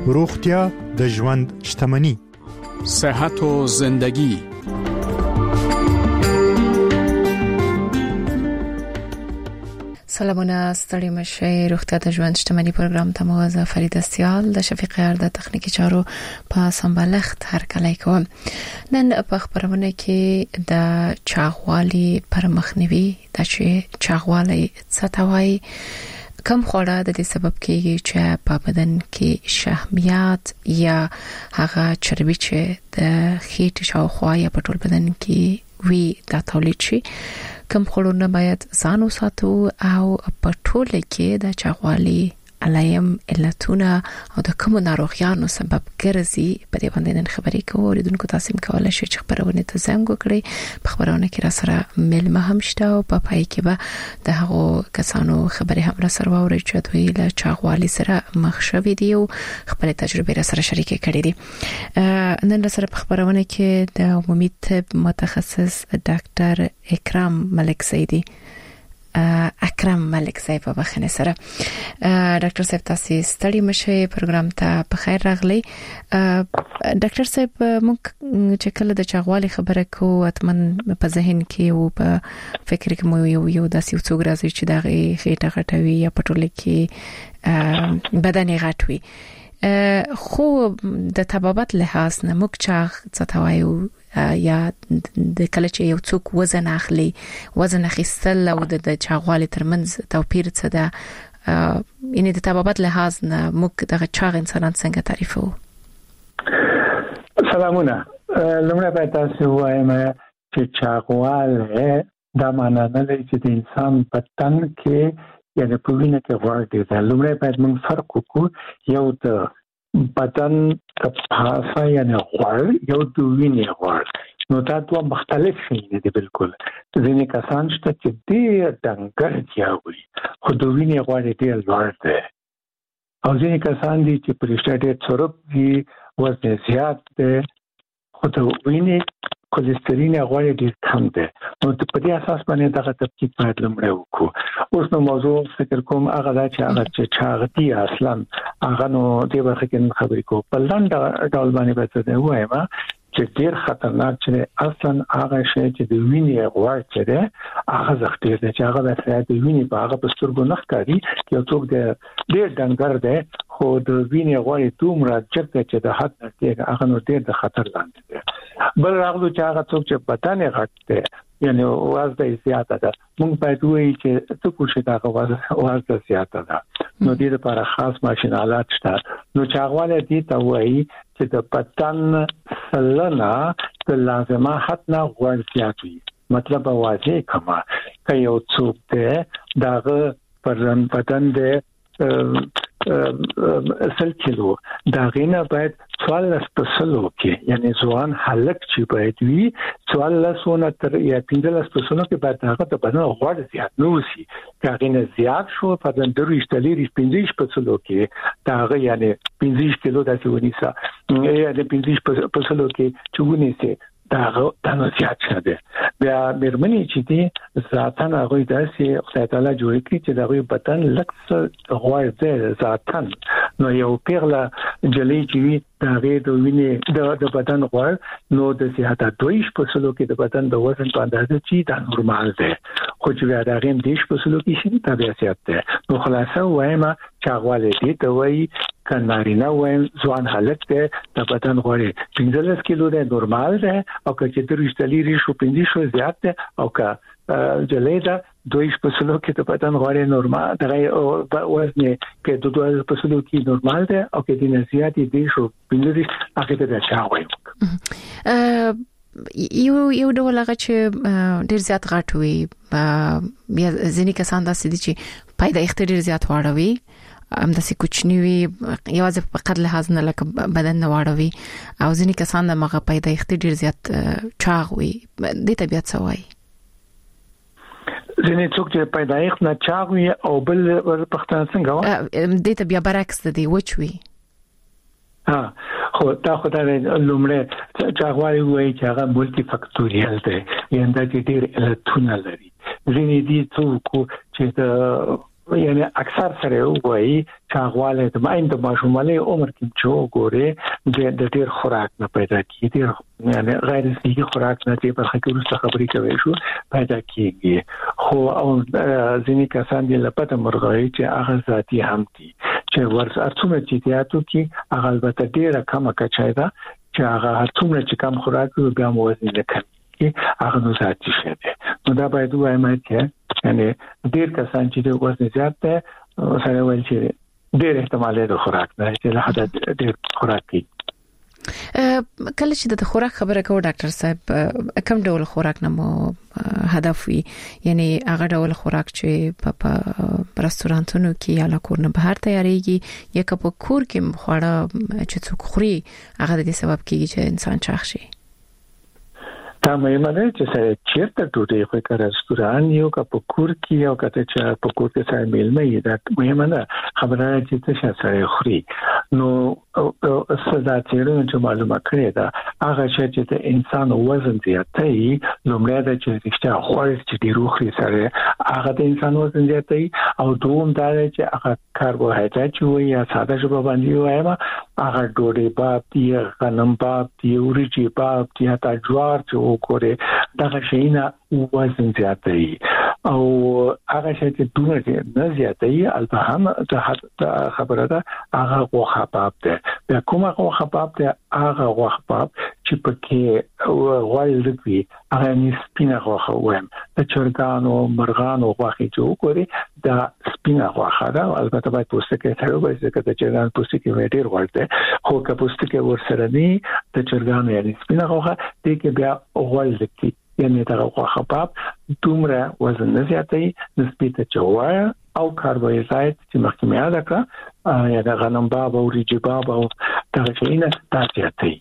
روغتیا د ژوند شتمنی. صحت و زندگی. سلامونه، ستړي مشه. روغتیا د ژوند شتمنی پروګرام ته موازه فرید استیال د شفیق غیر د تخنیکی چارو په سمبالښت هر کله کوم. نن په خبرونه کې د چاغوالي پر مخنیوي د چاغوالي څه کم خوړه د دې سبب کېږي چې په بدن کې شحمیات یا هغه چربي چې د خېټې شاوخوا یا په ټول بدن کې وی د تولید شي. کم خوړونه باید ځان وساتو او په ټول کې د چاغوالي علایم علتونه او د کوم ناروغیانو سبب ګرځي په دې باندې نن خبرې کوو. اوریدونکو تاسو کولای شئ چې خبرونه ته زنګ وکړئ. په خبرونه کې را سره ملمه هم شته او په پای کې به د هغو کسانو خبرې هم را سره واورئ چې دوی له چاغوالي سره مخ شوي دي او خپل تجربه را سره شریکې کړې دي. نن سره په خبرونه کې د عمومي طب متخصص ډاکټر اکرم ملک زیدی په بخنه سره. ډاکټر صاحب تاسو ستړي مشه، پروګرام ته په خیر راغلی. ډاکټر صاحب موږ چې کله د چاغوالي خبره کوو اتمن په ذهن کې او په فکر کې مو یو داسې څوک راځي چې دغه خېټه غټوي یا پټول کې بدن غټوي. خو د طبابت لحاظ نه موږ چاغ څه توایو یا د کله چې یو څوک وزن اخیستل او د چاغوالي ترمنځ توپیر څه ده؟ یعنی د طبابت لحاظ نه موږ دغه چاغ انسانان څنګه تعریفو؟ سلامونه. لمړی باید تاسو وایم چې چاغواله دا معنی نه لري چې د انسان بدن کې یعنی په وینه کې غوړ دي. لمړی باید موږ فرق وکړو، یو د بدن کپاسا یعنی غوړ، یو د وینې غوړ. نو دا دوه مختلف شي دي بالکل. ځینې کسان شته چې ډېر ډنګر دي خو د وینې غوړ ډېر لوړ دی، او ځینې کسان دي چې پرېشته ډېر چرب دي، وزن زیات دی خو د وینې کولېسترول غوړ ډېر کم دی. نو په دې اساس باندې دغه تفکیک باید لمړی وکړو. اوس نو موضوع فکر کوم هغه دا چې هغه چې چاغتي اصلا هغه نو دې برخه کې خبرې کوو. په لاندې ډول باندې به څه وایم چې ډېر خطرناک چې اصلا هغه شی چې د وینې غوړ چې دی هغه زخته دی چې هغه د وینې په هغه پسترګو نه ښکاري. یو څوک ډېر ډنګر دی خو د وینې غوړ دومره جګ دی چې د حد نه کېږي، هغه نو ډېر د خطر لاندې دی. بل راغلو چې هغه څوک چې بدن یې غټ دی یعنی وزن یې زیاته ده، موږ باید وایو چې څه کوشش دا وزن زیاته ده. نو دې لپاره خاص ماشین آلات شته. نو چاغواله دې ته وایي چې د بدن سلنه د لازمه حد نه غوړ زیات وي. مطلب واضح کما که یو څوک دی داغه پر بدن دی 100 کیلو، دا غینه باید 14 پسلو کې یعنی ځوان هلک چې باید وي 14 تر یا 15 پسلو کې باید هغه د بدن غوړ زیات نه وسی. دا غینه زیات شو په د 15 پسلو کې دا یعنی 15 کیلو داسې ونیسه یا د 15 پسلو کې چونه سي دا نو زیات شده. بیا مرمنې چې دي ذاتن هغه داسې خدای تعالی جوړ کړی چې دا غوي بدن لکه غوړ دی ذاتن. نو یو پیغله جلې چې وي دا غي د وینې د بدن غوړ نو د زیاته 2 پسلو کې د بدن د وزن په اندازه چې دا نورمال دی، خو چې بیا دا غیم 10 پسلو کې شي دا بیا زیات دی. نو خلاصه وایم چاغواله دي ته وایي کنارینه وایم ځوان حالت دی د بدن غوړ 15 کیلو دی نورمال دی، او که چې درشتلی شو 15 شو زیات دی، او که جلیدا 2 پسلو کې د بدن غوړ نورمال دی، وزن کې 2 پسلو کې نورمال دی، او کې د زیاتې دی شو 15 هغه د چاغوي. یو ډول هغه چې ډیر زیات غټوي، بیا ځینې کسان داسې دي چې پیدایښت ډیر زیات واړوي، همداسې کوچنی وي یوازې په قد لحاظ نه لکه بدن نه واړوي، او ځینې کسان د مغه پیدایښت ډیر زیات چاغ وي. دې طبيعت څه وایي؟ ځینې څوک چې پیدایښت نه چاغ وي او بل پښتانه څنګه وایي دې ته بیا برعکس دی وچوي. خو دا خدای لومړی چاغوالي وایي چې هغه مولټي فاکټوریال دی، یعنی دا چې ډېر علتونه لري. ځینې دي څوک چې د یعنی اکثر سره وایي چاغواله د مایند ماشوماله عمر کې چې ګوره د ډیر خوراک نه پیدا کیږي یعنی غیر صحي خوراک نه چې په خبرو خبرې کوي شو پیدا کیږي خو او ځینې کسان د لپاره مرغۍ چې هغه ذاتي هم دي چې ورس ارڅومره چې تاسو کې هغه البته ډیره کم کچای ده چې هغه ارڅومره چې کم خوراک بیا مو وزن نه کوي هغه نو ذاتي شي نو دا باید وایم چې یعنی ډیر کسان چې د وزن زیات ده سره ول چې ډیر احتمال د خوراک نه چې له حد ډیر خوراک کوي کله چې د خوراک خبره کوو ډاکټر صاحب کوم ډول خوراک نه مو هدف وي یعنی هغه ډول خوراک چې په رستورانتونو کې یا له کور نه بهر تیاریږي یا په کور کې خواړه چې څوک خوري هغه د دې سبب کیږي چې انسان چاغ شي دا مهمه ده چې سره چیرته ټوټه خو کا رستوران یو کا په کور کې یو کته چې په کور کې سره میلمه یې دا مهمه ده خبره چې څه سره خوري نو صدا چیرې چې معلومه کړی دا هغه چې د انسان وزن زیاتوي لومړی دا چې رښتیا خوړل چې ډیرو خوري سره هغه د انسان وزن زیاتوي او دوم دا چې هغه کاربوهایډریټ وي یا ساده ژبه باندې وایم هغه ډوډۍ باب دی غنم باب دی وريجي باب دی تا جوار چې وګوره دا شینا وزن زیاتوي او هغه شی چې دومره نه زیاتوي البته هم د خبره ده هغه غوښه باب ده د کومه غوښه باب ده هغه غوښه باب چې پکې غوړ لګوي هغه سپینه غوښه وایم د چرګانو مرغانو غوښه چې وګوري دا سپینه غوښه ده البته باید پوستکی سره وایي چې د چرګانو پوستکی ډېر غوړ ده خو که پوستکی ورسره نه د چرګانو یعنی سپینه غوښه دې کې بیا غوړ لګي یعنی دا غوښه باب دومره وزن نه زیاتوي نسبت جوار او کاربوهایډریټ چې مخکې مې یاد کړ یا د غنم باب او وريجي باب او دا شیونه زیاتوي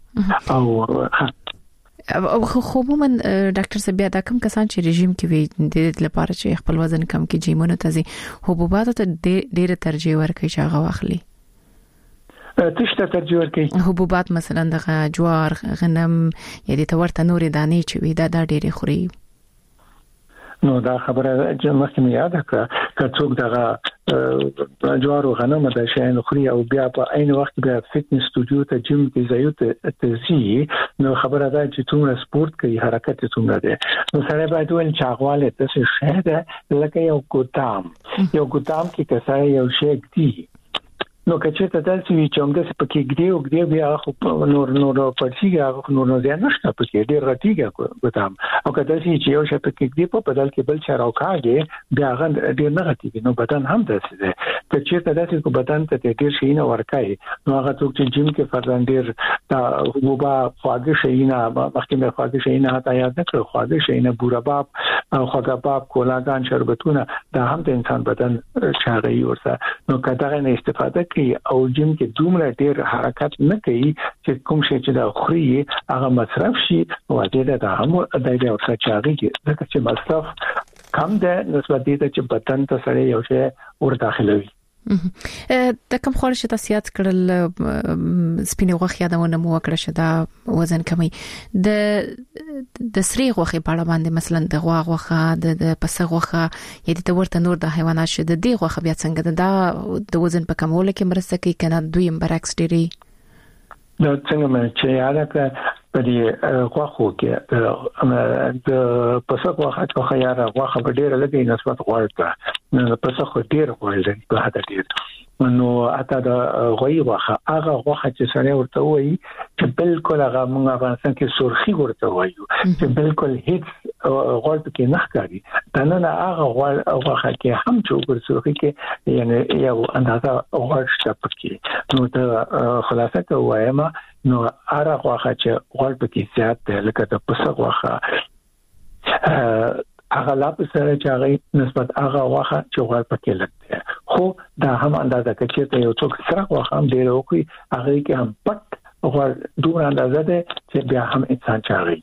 او خو عموما ډاکټر صاحب دا کوم کسان چې رژیم کې وي د لپاره چې خپل وزن کم کې جیمونو ته ځي حبوبات ته ډېر ترجیح ورکړي چې هغه واخلي تشته ترجیح ورکړي حبوبات مثلا د جوار غنم یا د تورته نورې دانې چې وي دا ډېر خوري نو دا خبره چې مخکې مې یاد کړه چې څوک دغه جوار او غنم د شین خوري او بیا په عین وخت بیا فټنس سټوډیو ته جیم کې ځایو ته ځي نو خبره ده چې څومره سپورت کوي حرکت څومره ده نو سره باید ول چاغواله تاسو شه لکه یو ګوتام کې کسای یو شیک دی نو کچې ته داسې وی چې موږ په کې ګډیو بیا خو نور پړسیږي نور نه نشته په کې ډېر راټیږي ګوتام او کله چې یو شپ کې ګډی په بدل کې بل چا راوکاږي بیا غند ډېر نه غټیږي نو بدن هم داسې ده کچې ته داسې کو بدن ته ډېر شي نه ورکای نو هغه څوک چې جیم کې فرضاً ډېر دا وبا خواږه شي نه مخکې مې خواږه شي نه هتا یاد نه کړ خواږه شي نه بورا باب او خواږه باب کولاګان شربتونه دا هم د انسان بدن چاغي ورسره نو کله نه استفاده او جیم کې دومره ډېر حرکت نه کوي چې کوم شي چې دا خوري هغه مصرف شي او دا هم د دې او څخه ځکه چې مصرف کم ده نسبت دې چې بدن ته سره یو شی ور داخلوي د کوم خور چې تاسو یاد کړل سپینې غوښه یادونه مو وکړه چې دا وزن کمی د سری غوښه په اړه باندې مثلا د غوښه د پسه غوښه یا د ورته نور د حیوانات شه د دې غوښه بیا څنګه ده د وزن په کمولو کې مرسته کوي کنه دوی برعکس ډیری دا څنګه مې چې یاد کړ په دې غوښو کې د پسه غوښه یا غوښه په ډیره لګي نسبت غوړ نه پسه خو ډیر غوړ لري په هدا ډیر نو اته د غوي غوښه هغه غوښه چې سره ورته وایي چې بالکل هغه موږ افغانستان کې سرخي ورته وایو چې بالکل هیڅ غوړ کې نه ښکاري دا نه هغه غوښه کې هم چې سرخي کې یعنی یو اندازه غوړ شته پکې نو ته خلاصه کوم نو هغه غوښه چې غوړ پکې زیات دی لکه د پسه غوښه هغه لا په سره چې هغه نسبت هغه غوښه چې غوړ پکې لګي خو دا هم اندازه کوي چې یو څوک سره غوښه هم ډیر وکړي هغه کې هم پټ غوړ دوه اندازه ده چې بیا هم انسان چاغي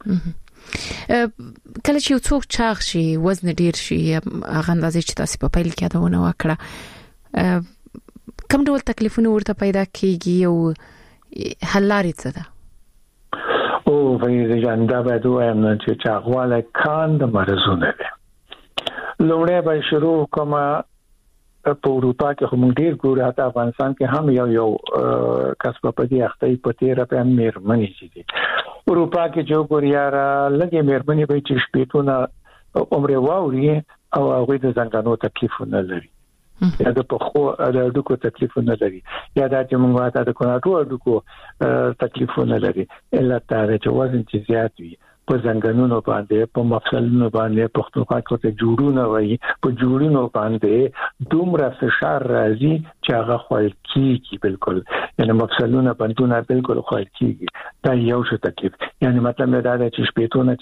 کله چې یو څوک چاغ شي وزن ډیر شي هغه اندازې چې تاسو په پیل کې یادونه وکړه کوم ډول تکلیفونه ورته پیدا کیږي او حل لارې څه ده او وایي ځاندا به دوی چې چاغواله کاند مرزونه ده لومړی به شروع کومه په اروپا کې هم ډیر ګورو، حتی افغانستان کې هم یو کسب په دې اخته په 13 په مېرمنې دي. اروپا کې جو ګوريارا لګي مېرمنې به چې شپېتونه عمر واوري او هغه د زنګانو تکلیفونه لري، یا د پخو د ډکو تکلیفونه لري، یا د موږ د کوناټو ډکو تکلیفونه لري. الا دا چې وزن چې زیات وي په زنګانونو باندې، په مفصلونو باندې، پختونخوا کې ته جوړونه وایي، په جوړونو باندې دومره فشار راځي چې هغه خوړل کیږي، بالکل یعنی مفصلونه باندې بالکل خوړل کیږي. دا یو څه تکلیف. یعنی مطلب دا دی چې شپېتونه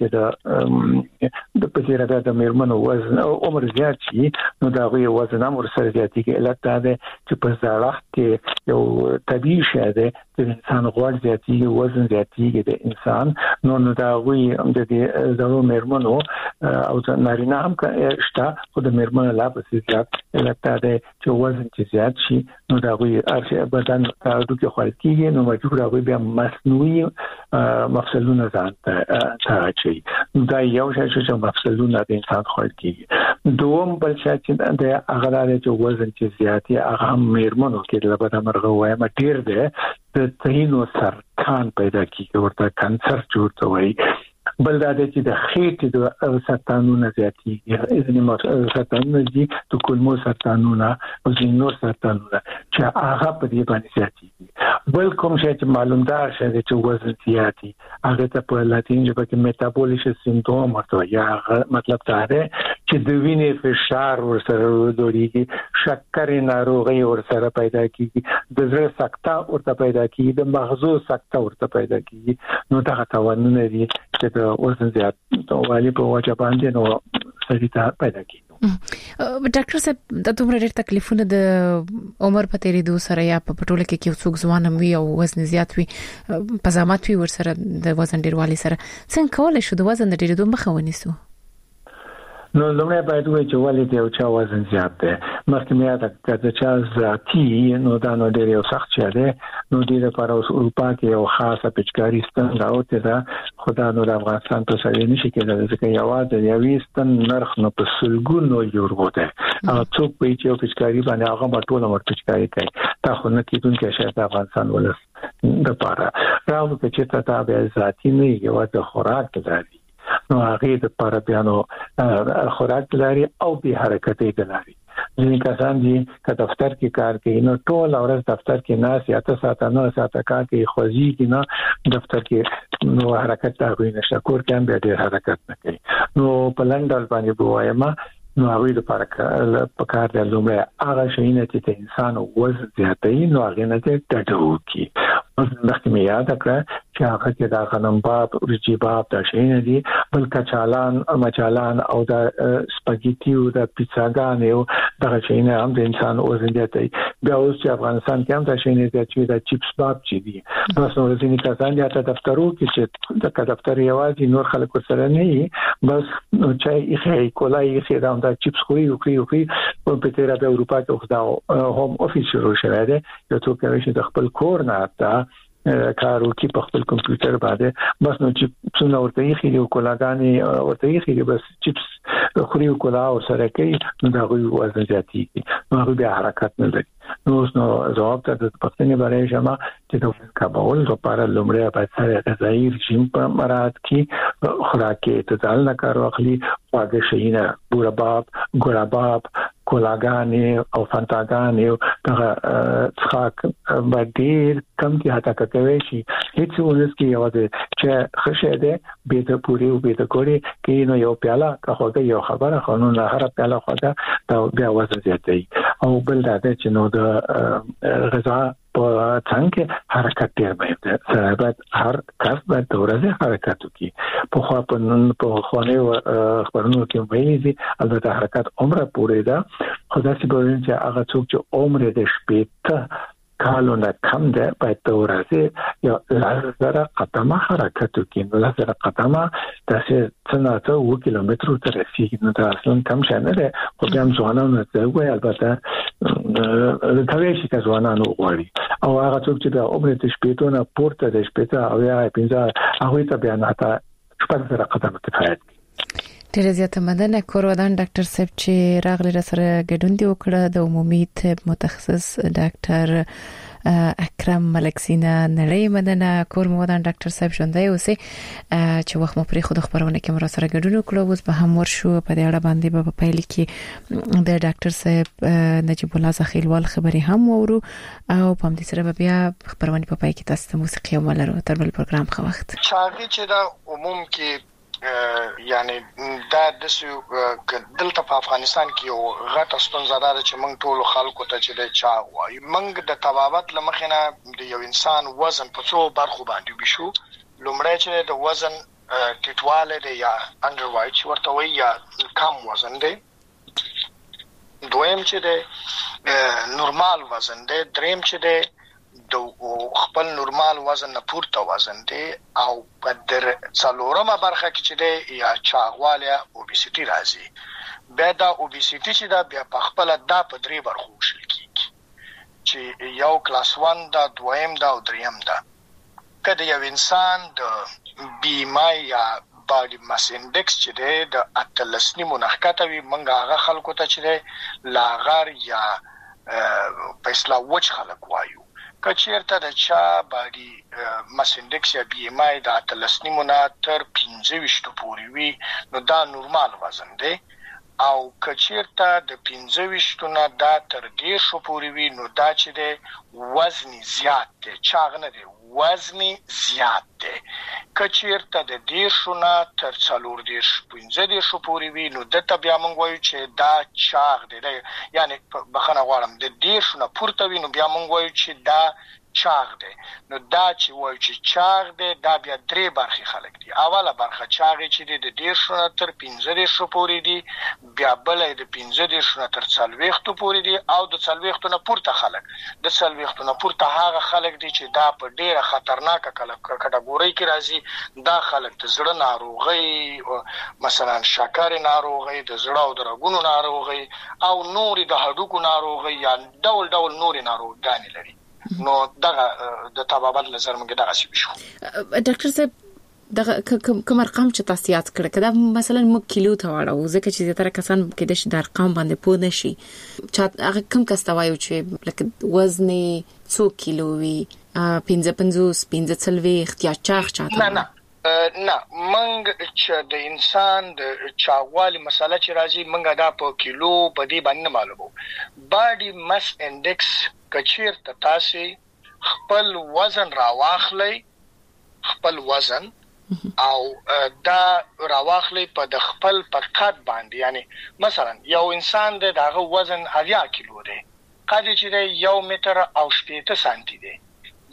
چې د پتیره د میرمنو وزن او عمر زیات شي، نو دا غوي وزن هم ورسره زیاتېږي. علت دا دی چې په زړښت کې یو طبيعي شی دی چې انسان غوړ زیاتېږي، وزن زیاتېږي د انسان. نو دا غوي د دې زړو میرمنو او نارینه هم شته، خو د میرمنو لا پسې زیات. علت دا دی چې وزن چې زیات شي، نو دا غوي ارشي بدن دوی خوړل کیږي، نو مجبور غوي بیا مصنوعي مفصلونه ځان ته اچي. دا یو شی چې مفصلونه د انسان خوړل کیږي. دوم بل شی چې د هغه د وزن چې زیاتي هغه میرمنو کې لپاره مرغه وایم ډیر دی، د تهینو سرطان پیدا کیږي، ورته کانسر جوړته وایي. بل دا چې د خېټې د سرطانونو زیاتېږي، ځینې سرطانونه دي د کولمو سرطانونه او ځینې نور سرطانونه چې هغه په دې باندې زیاتېږي. بل کوم شی چې معلومدار شي چې وزن زیاتي، هغه ته په لاتین ژبه کې میټابولیک سندروم ورته، یا مطلب دا دی چې د وینې فشار ورسره لوړېږي، شکر ناروغي ورسره پیدا کیږي، د زړه سکته ورته پیدا کیږي، د مغزو سکته ورته پیدا کیږي. نو دا تاوانونه دي چې د وزن زیات والی په وجه باندې نو سړي ته پیدا کیږي. ډاکټر صاحب د دومره ډېر تکلیفونه د عمر په تیریدو سره یا په ټوله کې یو څوک ځوان وي او وزن زیات وي، په زحمت وي ورسره د وزن ډیروالي سره، څنګه کولای شو د وزن د ډیریدو مخه ونیسو؟ نو لومړی باید وایي چې ولې د یو چا وزن زیات دی. مخکې مې یاد کړه چې چا ذاتي نو دا نو ډېر یو سخت شی دی. نو دې لپاره اوس اروپا کې یو خاصه پچکاري ستن راوته ده، خدا نو د افغانستان په سړی نشي کېدای ځکه یوازې یو ستن نرخ نو په سلګونو یورو ده. هغه څوک په یو پچکاري باندې هغه بټول مر پچکاري کوي. تا خو نه کېدونکې شی د افغانستان ولس د لپاره راو چې تا به ذاتي نه یوازې خوراک لري، نو هغه د لپاره بیانو خوراک لري او به حرکت لري. ځینې کسان دي چې دفتر کې کار کوي، نو ټول ورځ دفتر کې نه ساعت ساعت نه ساعت کار کوي، خوځي کې نه دفتر کې نو حرکت دا کوي نشه، کور کې هم به ډېر حرکت نه کوي. نو په لندن باندې بوایم نو هغه د لپاره په کار د لومړی هغه شي نه چې انسان وزن زیاتوي، نو هغه نه ته ټټو کی. مخکې مې یاد کړه چې هغه کې دا غنم باب، ورچی باب دا شي نه دي، بل کچالان، مچالان او دا سپاګیټي او دا پیزاګان یو دا شي نه هم د انسان وزن زیاتوي. بیا اوس چې افغانستان کې هم دا شي نه چې دا چپس باب چي دي، نو څنګه کسان دي ته دفترو کې چې د دفتر یوازې نور خلک سره نه وي، بس چای یې کولای یې دا دا چپس خوري په پتیرا د اروپا کې خدا هوم افیس شروع شوی دی، یو څوک چې د خپل کور نه تا کارو کې په خپل کمپیوټر باندې بس نو چې څونه ورته یې خېلو کولاګانی ورته یې خېلو بس چپس خوري او کولا او سره کوي، نو دا غوي وزن زیاتېږي، نو هغه بیا حرکت نه لري. نو جواب ته د پښتنې باندې شمه چې د کابل لپاره لومړی باید سره غذایی رژیم په مراعات کې خوراکي اعتدال نه کار واخلي، خواږه شیونه بورباب، ګلاباب، کولاګانې او فانتاګانې او دغه څخه باندې کم کې هټه کوي شي. هیڅ ونس کې یو چې خشه ده به ته پوری او به ته کوړي کې نو یو پیاله کاخوګه یو خبره قانون هر پیاله خوګه دا بیا وزن زیاتوي. او بل دا چې نو د غذا په څنګه حرکت ډیر مهم دی. سره باید هر کس باید د ورځې حرکت وکړي. په خو په خوانې خبرونو کې ویلي دي البته حرکت عمره پورې ده، خو دا چې به چې هغه څوک چې عمر د شپې کالو نه کم ده باید د ورځې یا 1000 قدمه حرکت وکړي. نو 1000 قدمه داسې څنګه 2 کیلومتر تر رسیدي، نو دا اصلا کم شي نه ده. خو بیا ځوانانو ته وایي البته د توې شي ځوانانو غواړي او هغه څوک چې د عمر د شپې نه پورته د شپې او یا 15 هغه ته بیا نه تا 1000 قدمه کفایت. ډیره زیاته مننه کورودان ډاکټر صاحب چې راغلی را سره ګډون دی وکړه. د عمومي طب متخصص ډاکټر اکرم ملکسینا نړۍ مننه کورودان ډاکټر صاحب ژوندۍ اوسې چې وخت مو پرې خود خبرونه کې مر سره ګډون وکړو. اوس به هم ورشو په دې اړه باندې په پیل کې د ډاکټر صاحب نجیب الله زخیلوال خبري هم وورو او په دې سره بیا خبرونه په پای کې تاسو ته موسیقي وملرو تر بل پروګرام خو وخت چاغي چې دا عموم کې یعنی دا د دلته په افغانستان کې یو غټه ستونزه ده چې موږ ټول خلکو ته چې د چا وایي موږ د طبابت لمخینه د یو انسان وزن په څو برخو باندې بشو. لومړی چې د وزن ټیټواله دی یا انډر وایټ چې ورته وایي یا کم وزن دی. دویم چې د نورمال وزن دی. دریم چې د خپل نورمال وزن نه پورته وزن دی او په څلورمه برخه کې چې دی یا چاغواله اوبیسيټي راځي. بیا دا اوبیسيټي چې دا بیا په خپل دا په درې برخو وشل کیږي چې یو کلاس 1 دا دویم دا او دریم دا. کله یو انسان د BMI یا باډي ماس انډکس چې دی د 18 منحکته وي منګه هغه خلکو ته چې دی لاغر یا په اصطلاح وچ خلک وایو. کچیرته د چا باډي ماس انډکس یا BMI د 18 منا تر 25 پورې وي نو دا نورمال وزن دی او کچیرته د 25 نه دا تر 10 پورې وي نو دا چې دی وزن زیات دی چاغ نه دی وزن زیات دی. کچیرته د 10 نه تر 14 پورې وي نو دته بیا موږ وایو چې دا چاغ دی. یعنی بخنه غواړم د 10 نه پورته وي نو بیا موږ وایو چې دا چاغ دی. نو دا چې وایو چې چاغ دی دا بیا درې برخې خلک دي. اوله برخه چاغ چې دی د 10 نه تر 15 پورې دي. بیا بل د 15 نه تر 40 پورې دي او د 40 نه پورته خلک. د 40 نه پورته هغه خلک دي چې دا په ډیره خطرناکه کټګوري کې راځي. دا خلک د زړه ناروغي مثلا شکر ناروغي د زړه او د رګونو ناروغي او نوري د هډوکو ناروغي یا ډول ډول نوري ناروغان لري. نو دغه د طبابت نظر موږ دغه شی شو. ډاکټر صاحب دغه کوم ارقام چې تاسو یاد کړل کدا مثلا موږ کیلو ته واړو ځکه چې زیاتره کسان کې د ارقام باندې پوه نشي چې هغه کوم کس ته وایو چې لکه وزن 100 کیلو وي 55 یا چاغ چاته نه منګ چې د انسان د چاغوالي مسله چې راځي منګه دا په کیلو په دې باندې معلومو. باډي ماس انډکس کچیرته تاسو خپل وزن راواخلئ خپل وزن او دا راواخلئ په د خپل په قد باندې. یعنی مثلا یو انسان دغه وزن 80 کیلو دی قد چې دی 1 متر او 80 سانتي دی.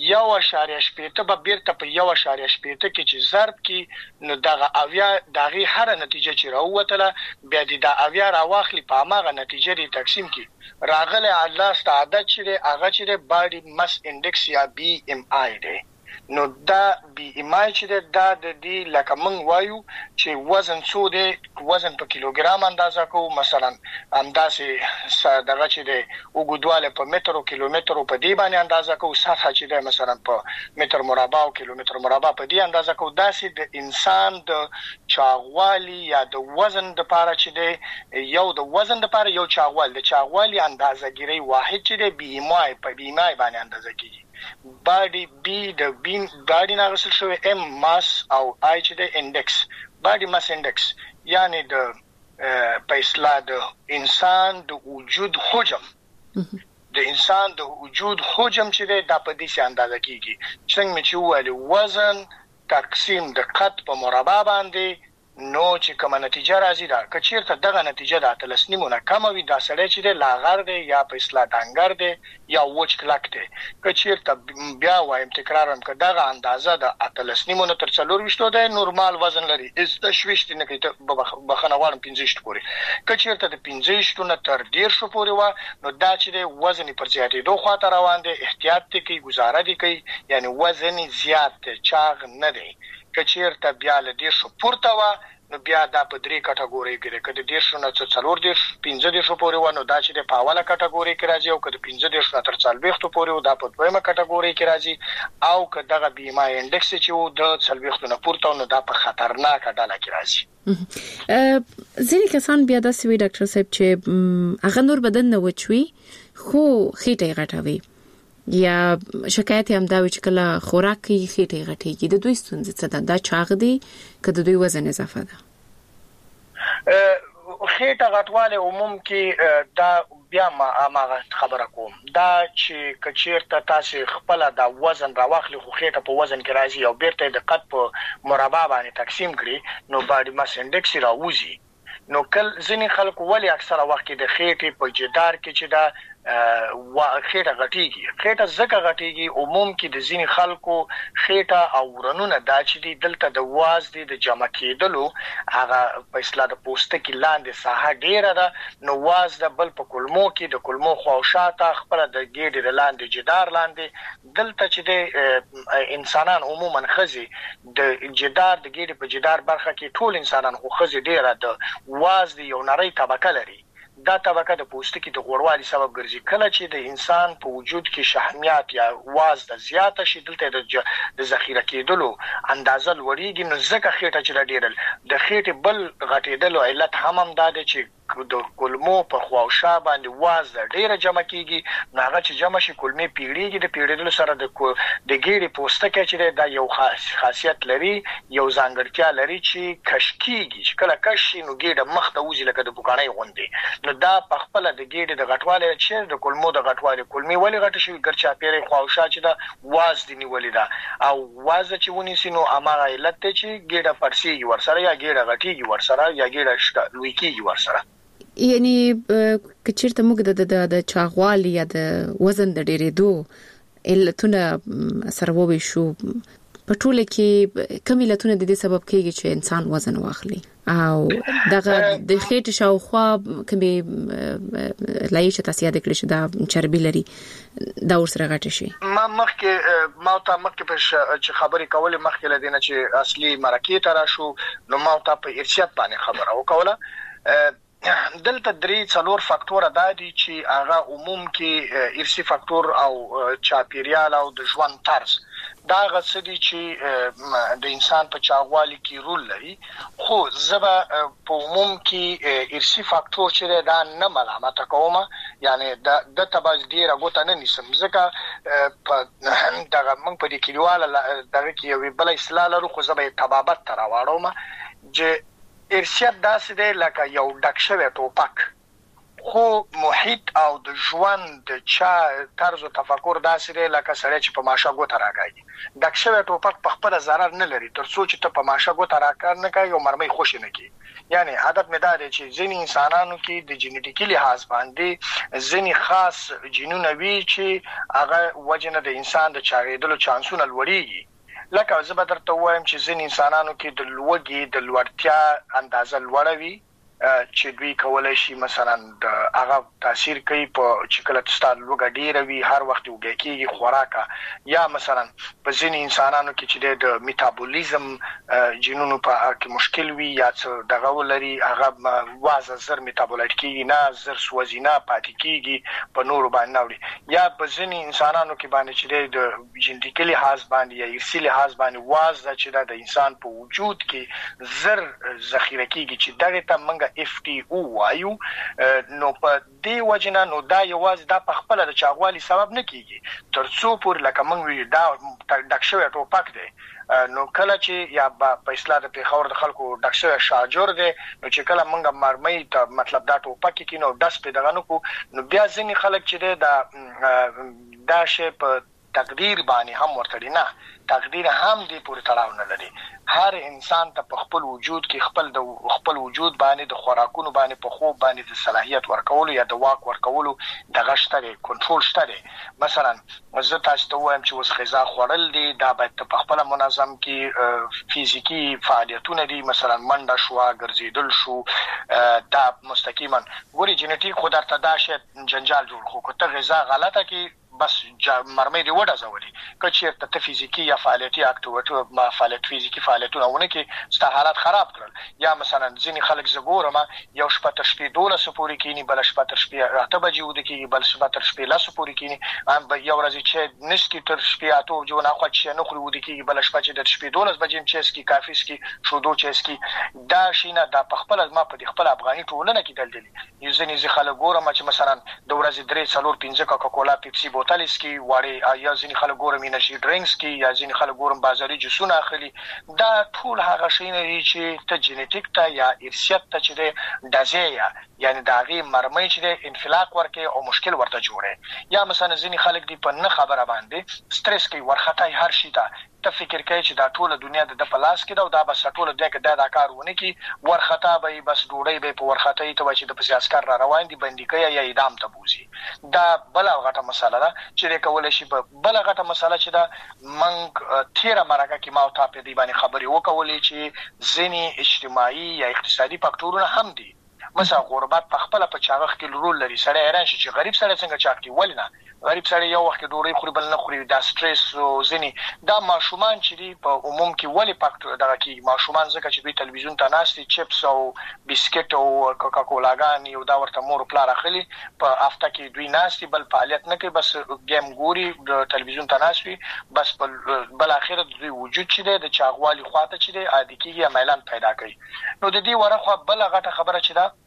1.8 به بیرته په 1.8 کې چې ضرب کی نو دغه اویا دغه هر نتیجه چې راووتله بیا د اویا راواخلی په هغه نتیجه دی تقسیم کی راغله الله ستعداد چې هغه چې باډي ماس انډکس یا BMI دی. نو دا BMI چې دا د دې لکه مونږ وایو چې وزن څو دی وزن په کیلوګرام اندازه کوو مثلا اندازه دغه چې دی وګدواله په متر او کیلومتر په دی باندې اندازه کوو سطح چې دی مثلا په متر مربع او کیلومتر مربع په دی اندازه کوو. دا چې د انسان د چاغوالي یا د وزن د پاره چې دی یو د وزن د پاره یو چاغوالي د چاغوالي اندازه ګیری واحد چې دی BMI په BMI باندې اندازه کیږي. باډي بي د بین باډي ناغسل شوی ام ماس او آی چې د انډکس باډي ماس انډکس یعنی د په اصطلاح د انسان د وجود حجم د انسان د وجود حجم چې د په دې اندازه کیږي. څنګه چې وایي وزن تقسیم د قد په مربع باندې نو چې کومه نتیجه راځي دا کچیرته دغه نتیجه د 18 نه کم وي دا سړی چې د لاغر دی یا په اصطلاح دانګر دی یا وچ کلک دی. کچیرته بیا وایم تکرارم که دغه اندازه د 18 نه تر 24 دی نورمال وزن لري از تشويش نه کوي بخنه غواړم 15 پورې. کچیرته د 15 نه تر 10 پورې و نو دا چې د وزن پر زیاتې دوه خاطر روان دی احتیاط کوي گزاره کوي یعنی وزن زیات چاغ نه دی. کچیرته بیا له 150 پورته و نو بیا دا په 3 کټګوري کې کده 150 نه 4 15 پورې و نو دا چې په اوله کټګوري کې راځي او کده 15 نه تر 40 پورې و دا په دویمه کټګوري کې راځي او کداغه بیمه انډکس چې و د 40 نه پورته نو دا په خطرناک ډله کې راځي. ځینې کسان بیا د سوي ډاکټر صاحب چې هغه نور بدن نه وچوي خو خېټه غټوي یا شکایت هم دا چې کله خوراک کې خېټه غټيږي د دوی ستونزې څه ده؟ دا چاغ دي که د دوی وزن اضافه ده؟ خېټه غټواله عموم کې دا بیا ما خبره کوم دا چې کچیرته تاسو خپل د وزن راوخلی خو خېټه په وزن کې راځي او بیرته د قد په مربع باندې تقسیم کړي نو باډي ماس انډکس راوځي. نو کل ځینې خلکو ولی اکثره وخت کې د خېټې په جدار کې چې دا خېټه غټيږي. خېټه زکه غټيږي عموم کې د ځینې خلکو خېټه او ورنونه دا چې دی دلته د واز دی د جمع کېدلو هغه په اصطلاح د پوستکي لاندې ساحه ډیره ده نو واز د بل په کلمو کې د کلمو خواوشاته خپل د ګېډې لاندې جدار لاندې دلته چې د انسانان عموما خزي د جدار د ګېډې په جدار برخه کې ټول انسانان خو خزي ډیره د واز دی یو نری طبقه لري. دا طبقه د پوستکي د غوړوالي سبب ګرځي. کله چې د انسان په وجود کې شحمیات یا واز د زیاته شي دلته د ذخیره کېدلو اندازه لوړیږي نو ځکه خېټه چې ډیرل د خېټې بل غټېدلو علت هم دا دی چې د کلمو په خواوشا باندې واز ډیره جمع کیږي نو هغه چې جمع شي کلمې پیړیږي د پیړېدلو سره د ګېډې پوستکی چې دا یو خاصیت لري یو ځانګړتیا لري چې کش کیږي چې کله کش شي نو ګېډه مخ ته وځي لکه د بوکانۍ غوندې نو دا په خپل د ګېډې د غټوالی چې د کلمو د غټوالی کلمې ولې غټه شي ګرچا پیرې خواوشا چې دا واز دی نیولې ده او واز چې ونیسي نو هغه علت دی چې ګېډه پړسیږي ورسره یا ګېډه غټیږي ورسره یا ګېډه لوی کیږي ورسره. یعنی کچیرته موږ د چاغوالي یا د وزن د ډېرېدو علتونه سره ووي شو په ټوله کې کوم علتونه د دې سبب کېږي چې انسان وزن واخلي او دغه د خېټې شاوخوا کومې لایې چې تاسو یاد کړئ چې دا چربي لري دا ورسره غټ شي. ما مخکې په چې خبرې کولې مخکې لدینه چې اصلي مرکې ته راشو نو ما ته په ارشاد باندې خبره وکوله. دلته 3-4 فاکتور دا دي چې هغه عموم کې ارثي فاکتور او چاپیریال او د ژوند طرز دا غسدي چې د انسان په چاغوالي کې رول لري خو زبا په عموم کې ارثي فاکتور چې دا نه ملامت کوم یعنی د تباز ډیره غوته نه نسم ځکه په دغه موږ په دې کلیواله دغه کې یو بل اصلاح لرو خو زبا تبابت تر واړوم چې ارشاد داسې دی لکه یو ډک شوی ټوپک خو محیط او د ژوند چا طرز او تفکر داسې دی لکه سړی چې په ماشه ګوته راګاږي. ډک شوی ټوپک په خپل ضرر نه لري تر څو چې ته په ماشه ګوته راکار نه کوي او مرمۍ خوشي نه کوي. یعنی عادت مې دا دی چې ځینې انسانانو کې د جینیټیکي لحاظ باندې ځینې خاص جینونه وي چې هغه وجنه د انسان د چاغېدلو چانسونه لوړیږي. لکه زه به درته وایم چې ځینې انسانانو کې د لوږې د لوړتیا اندازه لوړه وي چې دوی کولای شي مثلا د هغه تاثیر کوي په چې کله تاسو لوګه ډیره وي هر وخت وګی کیږي خوراکه یا مثلا په ځینې انسانانو کې چې د میټابولیزم جنونو په کې مشکل وي یا څه دغه ولري هغه وازه زر میټابولیټ کیږي نه زر سوځینا پاتې کیږي په نور باندې نوري یا په ځینې انسانانو کې باندې چې د جینټیکي لحاظ باندې یا ارثي لحاظ باندې وازه چې د انسان په وجود کې زر ذخیره کیږي چې دغه ته منګه FTO وایو نو په دې وجنه نو دا یوازې دا په خپل د چاغوالي سبب نه کیږي ترڅو پور لکه موږ وی دا ډک شوی ټوپک دی نو کله چې یا په اصطلاح د پیښور د خلکو ډک شوی شاجور دی نو چې کله موږ مرمۍ ته مطلب دا ټوپک کې نو داس په دغه نو بیا ځینې خلک چې دا شی په تقدیر باندې هم ورته نه تقدیر هم دې پورې تړاو نه لري. هر انسان ته په خپل وجود کې خپل وجود باندې د خوراکونو باندې په خوب باندې د صلاحیت ورکولو یا د واک ورکولو د غشتري کنټرول شته. مثلا زه تاسو ته وایم چې وس غذا خورل دي دا باید په خپل منظم کې فزیکی فعالیتونه دي مثلا منډه شو ګرځیدل شو دا مستقیما ګوري جنټیک خو درته دا شی جنجال جوړ خو ته غذا غلطه کې بس مرمۍ دی وډه زولي کچې ته فزیکی یا فعالیتي اکټیویټي فعالیت فزیکی فعالیتونه ونه کې ست حالات خراب کړل یا مثلا ځینې خلک زګورم یو شپه تر شپې 12 پورې کینی بل شپه تر شپې 8 بجې ود کېږي بل شپه تر شپې 10 پورې کینی یو ورځ چې نشکی تر شپې 8 جو نه خو چې نه خوري ود کېږي بل شپه چې تر شپې 12 بجې چې اسکی کافي اسکی شودو چې اسکی دا شینه د خپل ما په خپل افغاني ټولنه کې دلدلي یو ځینې خلک ګورم چې مثلا د ورځې 3 4 5 کوکا کولا پیپسي بوتل اسکی واړي یا ځینې خلک ګورم انرژي ډرینکس کی یا ځینې خلک ګورم بازاري جوسونه اخلي دا ټول هغه شینه چې ته جینیټیک ته یا ارثیت ته چې دازیا یعنی داغي مرمۍ چې انفلاق ورکه او مشکل ورته جوړه یا مثلا ځینې خلک دی په نه خبره باندې سټرس کې ورخته هر شي ته فکر کوي چې دا ټول دنیا د پلاس کې دا او دا بس ټول د کې دا کار ونه کی ورخته به بس ډوړی به په ورخته ته چې د سیاستکار را روان دي بندي کوي یا اعدام ته بوزي دا بل غټه مسله ده چې کول شي بل غټه مسله چې دا منګ تیره مرګه کې ما او تا په دی باندې خبري وکولې چې ځینی اجتماعي یا اقتصادي فاکټورونه هم دي مثلا غربت په خپل په چاغخ کې رول لري سره ایران شي چې غریب سره څنګه چاکي ولنه غریب سره یو وخت ډوړی خوري بل نه خوري دا سټرس او ځینی دا ماشومان چې دی په عموم کې ولی فاکټور دغه کې ماشومان ځکه چې دوی تلویزیون ته ناشتي چپس او بسکټ او کوکا کولاګان یو دا ورته مور پلار اخلي په هفته کې دوی ناشتي بل فعالیت نه کوي بس گیم ګوري د تلویزیون ته ناشوي بس بل اخر دوی وجود چې د چاغوالي خواته چې دی عادي کیږي میلان پیدا کوي نو د دې ورخه بل غټه خبره چې دا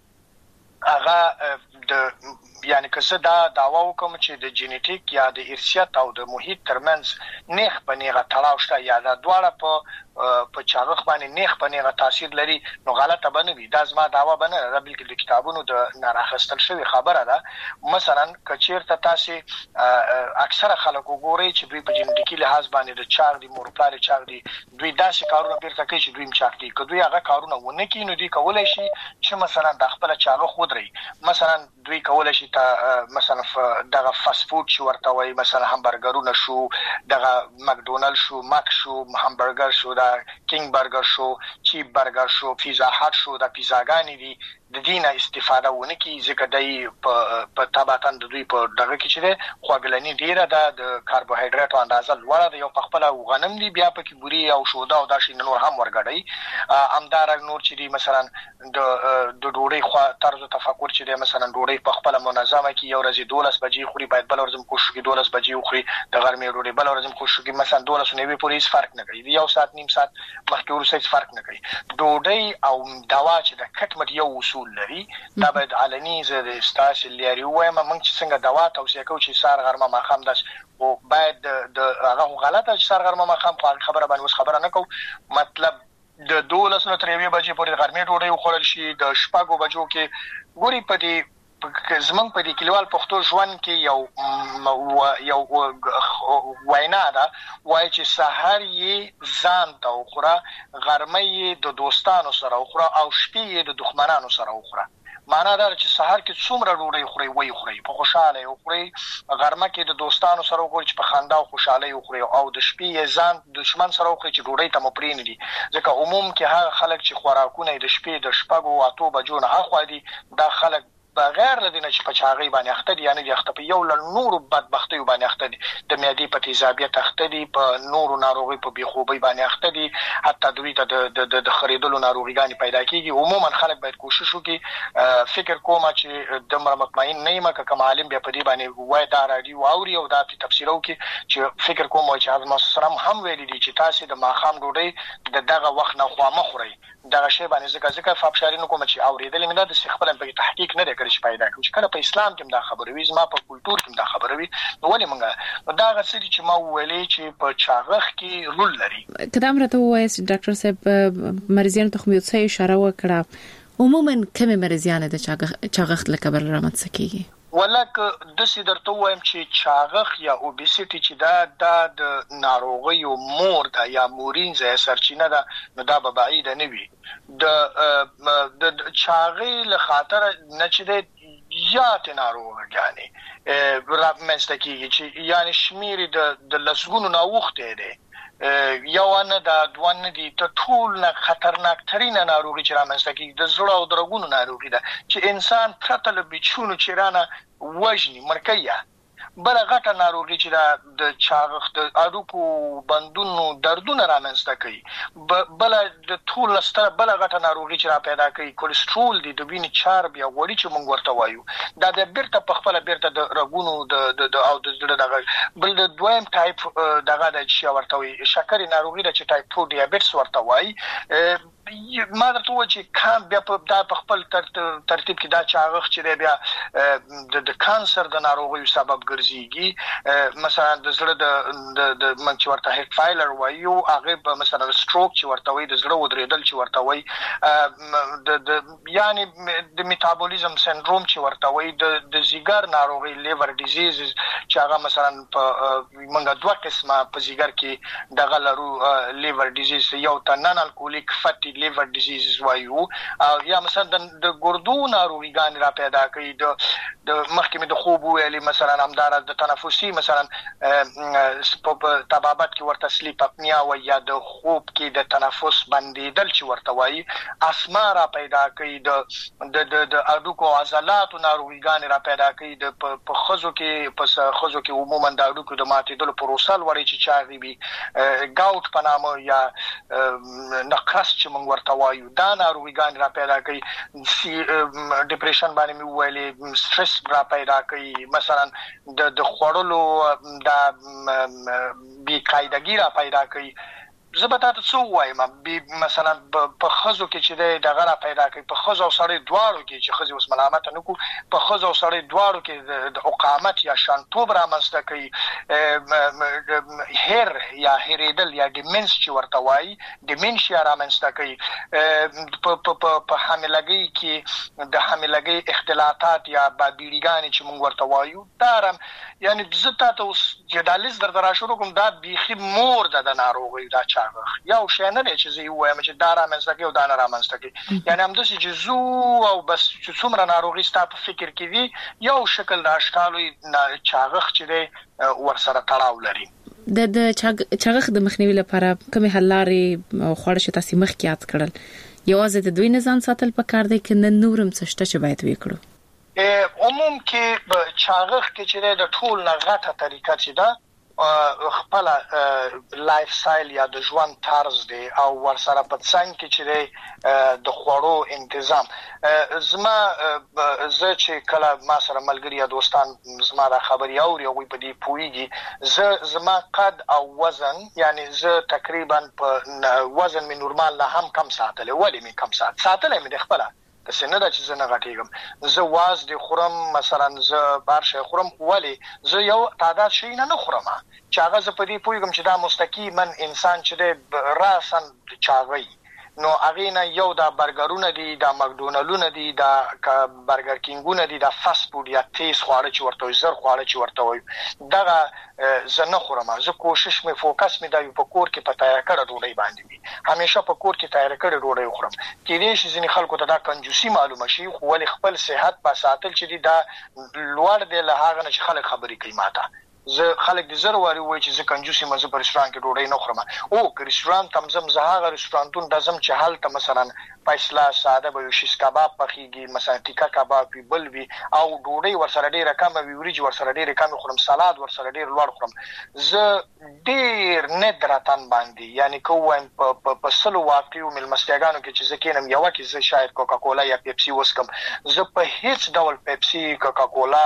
هغه د یعنی که څه دا داوا وکم چې د جینیټیک یا د ارثیت او د محیط ترمنځ نیخ بنیغه تړاو شته یا دا دواړه په چاغخ باندې نیخ بنیغه تاثیر لري نو غلطه بنوي دا زما داوا بنه را بلکې د کتابونو د ناراخستل شوی خبره ده مثلا کچیرته تاسو اکثره خلکو ګوري چې دوی په جینیټیکي لحاظ باندې د چاغ دی مور پلار چاغ دی دوی داسې کارونه بیرته کوي چې دوی چاغ دي که دوی هغه کارونه ونه کوي نو دوی کولای شي چې مثلا د خپل چاغ خودري مثلا دوی کولای شي مثلا دغه فاست فود شو ورته وای مثلا همبرګرونه شو دغه ماکډونالډ شو ماک شو همبرګر شو دا کینګ برګر شو چیپ برګر شو پیزا هات شو دا پیزاګانی دي د دینه استفاده ونه کی ځکه دای په تابعتن د دوی په دغه کې چې خوګلنی ډیره د کاربوهایډریټ اندازه لوړه ده یو په خپل غنم دی بیا په کې بوري او شودا او دا شي نور هم ورګړی امدار نور چې دی مثلا د ډوړې خو طرز تفکر چې دی مثلا ډوړې په خپل منظمه کې یو ورځ 12 بجې خوري باید بل ورځم کوشش کې 12 بجې خوري د غرمې ډوړې بل ورځم کوشش کې مثلا 12 پورې هیڅ فرق نه کوي یو ساعت نیم ساعت مخکې ورسې هیڅ فرق نه کوي ډوړې او دوا چې د کټمټ یو اصول لري دا باید علني زه د استاش لري وایم موږ چې څنګه دوا توصیه کوو چې سار غرمه ماخام داس او باید د هغه غلطه چې سار غرمه ماخام خبره باندې اوس خبره نه کوو مطلب د 12 نه تر 1 بجې پورې غرمې ډوډۍ وخورل شي د شپږو بجو کې ګوري په دې زمنګ په دې کلیوال پښتو ژوند کې یو وینا ده وای چې سحر یې ځان ته وخوره غرمه یې د دوستانو سره وخوره او شپې یې د دښمنانو سره وخوره معنا دا چې سحر کې څومره ډوډۍ خوري وای خوري په خوشاله وخوري غرمه کې د دوستانو سره وخوري چې په خندا او خوشاله وخوري او د شپې یې ځان دښمن سره وخوري چې ډوډۍ ته مپرین دي ځکه عموم کې هغه خلک چې خوراکونه د شپې د شپږو اتو بجو نه اخوا دي دا خلک بغیر لدینه چې په چاغي باندې اخته دي یعنی د اخته په یو نور بدبختی باندې اخته دي د معدې په تیزابیت اخته دي په نورو ناروغي په بیخوبي باندې اخته دي حتی دوی ته د خریدلو ناروغیګانی پیدا کیږي عموما خلک باید کوشش وکړي فکر کوم چې د مطمئن نه یم که معلم بیا په دې باندې وای دا راډیو اوري او دا په تفسیرو کې چې فکر کوم چې حضرت سلام هم ویلي دي چې تاسو د ماخام ډوډۍ دغه وخت نه خو مخوري دغه شی باندې ځکه فابشارینو کوم چې اوریدل مې د خپل په تحقیق نه کړی چې پیدا کوم چې کله په اسلام کې دا خبره وي زما په کلچر کې دا خبره وي نو ولې مونږه دا غسري چې ما ویلې چې په چاغخ کې رول لري کدام راته وایي ډاکټر صاحب مریضانو ته خو څه اشاره وکړه عموما کوم مریضان د چاغخ له کبر رامت سکیږي ولکه د سي درته وایم چې چاغخ یا اوبیسيټي چې د ناروغیو مور ده یا مورین ځای سرچینه ده نو دا به بعید نه وي د چاغي له خاطر نه چې د یات ناروغیانی رامنځته کیږي یعنی شمیر د لسګونو ناوخته ده یو نه د دوه دي ته ټول نه خطرناک ترين ناروغي چې رامنځته کیږي د زړه او درګونو ناروغي ده چې انسان پرته له بچونو چیرانه وژني مرکیا بل غټه ناروغي چې د چاغښت د اډوکو بندونو دردونه رامنځته کوي بل د ټول ستر بل غټه ناروغي چې را پیدا کوي کولیسټرول دی د وینې چرب یا غوړي چې موږ ورته وایو دا د بیرته په خپل بیرته د رګونو د او د زړه دغه بل د دویم ټایپ دغه د چې ورته وي شکرې ناروغي د چې ټایپ 2 ډیابټس ورته وایي ما درته و چې کام بیا په خپل ترتیب کې دا چاغښت چې بیا د کانسر د ناروغیو سبب ګرځيږي مثلا د زړه د منچ ورته هیټ فایلر وایو هغه مثلا سټروک چې ورته وایي د زړه ودرېدل چې ورته وایي د یعنی د میټابولیزم سندروم چې ورته وایي د زیګر ناروغي لیور ډیزیز چې هغه مثلا په منګه دوه قسمه په زیګر کې دغه لرو لیور ډیزیز یو ته نن الکولیک فټي لیور ډیزیز وایو او یا مثلا د ګردو ناروغیګان را پیدا کوي د مخکې د خوب ویلي مثلا همدار د تنفسي مثلا طبابت کې ورته سلیپ اپنیا و یا د خوب کې د تنفس بندیدل چې ورته وایي اسما را پیدا کوي د اډوکو عضلاتو ناروغیګان را پیدا کوي د په خزو کې عموما د اډوکو د ماتېدلو پروسه لري چې چاغي وي ګاوټ په نامه یا نقرس چې موږ ورته وایو دا ناروغیګان را پیدا کوي ډیپریشن باندې مې ویلي سټرس را پیدا کوي مثلا د خوړلو د بی قاعدګي را پیدا کوي زه به تاسو څه وایم مثلا په خزو کې چې د غره پیدا کوي په خزو او سړی دواړو کې چې خزي اوس ملامت نه کو په خزو او سړی دواړو کې د حکومت یا شانتوب را منځته کوي هیر یا هریدل یا ډیمنس چې ورته وایي ډیمنشیا را منځته کوي په حاملګي کې د حاملګي اختلاطات یا بابیړیګان چې موږ ورته وایو دارم یعنی زه تاسو جدالیز در شروع کوم دا بيخي مور د ناروغي دا یو شی نه چې زه وایم چې دا رامنځته کوي او دا نه رامنځته کوي یعنی همداسې چې زو او بس چې څومره ناروغي ستاسو په فکر کې وي یو شکل د اشکالو چاغښت چې دی ورسره تړاو لري د چاغښت د مخنیوي لپاره کومې حل لارې او خواړه چې تاسو مخکې یاد کړل یوازې د دوی نظام ساتل پکار دی که نورم څه شته چې باید وکړو عموم کې چاغښت کې چې د ټول نه غټه طریقه چې ده خپل لایف سټایل یا د ژوند طرز دی او ورسره په څنګه کې چې د خوړو تنظیم زه چې کله ما سره ملګری یا دوستان زما د خبري اوري او په دې پويږي زما قد او وزن یعنی زه تقریبا په وزن می نورمال نه هم کم ساتل ولی می کم ساتل می د خپل څنګه دا چې زه نه غټېږم زه واز د خورم مثلا زه بارشه خورم ولی زه یو تعداد شي نه خورم چې هغه زه په دې پوهیږم چې دا مستقیما انسان چې راسن چاغي نو هغه نه یو دا برګرونه دي دا ماکډونالډونه دي دا برګر کینګونه دي دا فاست فود یا تیز خواړه چې ورته زر خواړه چې ورته وي دغه زه نه خورم زه کوشش مې فوکس مې دا په کور کې په تیار کړه ډوډۍ باندې وي همیشه په کور کې تیار کړه ډوډۍ خورم کې دې شي ځینې خلکو ته دا کنجوسي معلومه شي خو ول خپل صحت په ساتل چې دا لوړ دی له هغه نه چې خلک خبرې کوي ماته زه خلک د زر واري وای چې زه کنجوسي مزه پر رستوران کې ډوډۍ نه خورم او که رستوران تم زه هغه رستورانتون د زم چې حالت مثلا پایسلا ساده به شیش کباب پخېږي مثلا ټیکا کباب بل وی او ډوډۍ ورسره ډیره کم وی وريج ورسره ډیره کم خورم سلاد ورسره ډیر لوړ خورم زه ډیر ندراتن باندې یعنی کوم په سلو واقعو ملمستیاګانو کې چې زکینم یو کې زه شاید کوکا کولا یا پیپسي وسکم زه په هیڅ ډول پیپسي کوکا کولا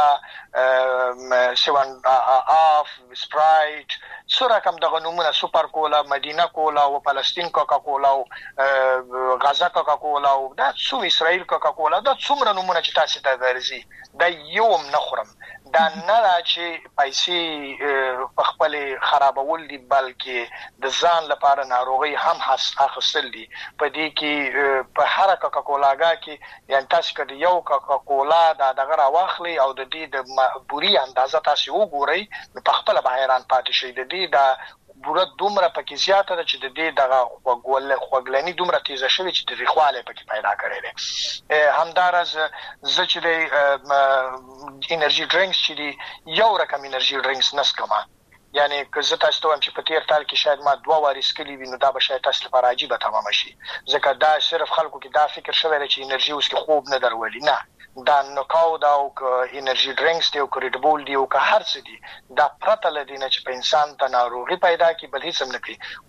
7 اف سپرایټ سره کوم دغه نمونه سوپر کولا مدینه کولا او فلسطین کوکا کولا او غزا کوکا کولا او دا څو اسرائیل کوکا کولا دا څومره نمونه چې تاسو ته درځي دا یوم نه خورم دا نه چې پیسې په خپل خرابول دي بلکې د ځان لپاره ناروغي هم اخیستل دي په دې کې په هر کوکا کولاګه کې یعنی تاسو کله یو کوکا کولا دا دغه راوخلی او د دې د بوري اندازه تاسو وګورئ په خپل بهران پاتې شي د دې دا بوره دومره پکې زیاته ده چې د دې دغه خوګلنی دومره تیزه شوی چې د ریخواله پکې پیدا کړي دي همدارز زه چې د انرژي ډرینکس چې دی یو رقم انرژي ډرینکس نس کما یعنی که زه تاسو ته وایم چې په تیر کال کې شاید ما 2 واري سکلي وي نو دا به شاید تاسو لپاره عجیبه تمام شي ځکه دا صرف خلکو کې دا فکر شوی دی چې انرژي اوس کې خوب نه درولي نه دا نوکاو دا او انرژي ډرینکس دی او ریډ بول دی او که هر څه دی دا پرته لدینه چې په انسان ته ناروغي پیدا کی بل هیڅ هم نه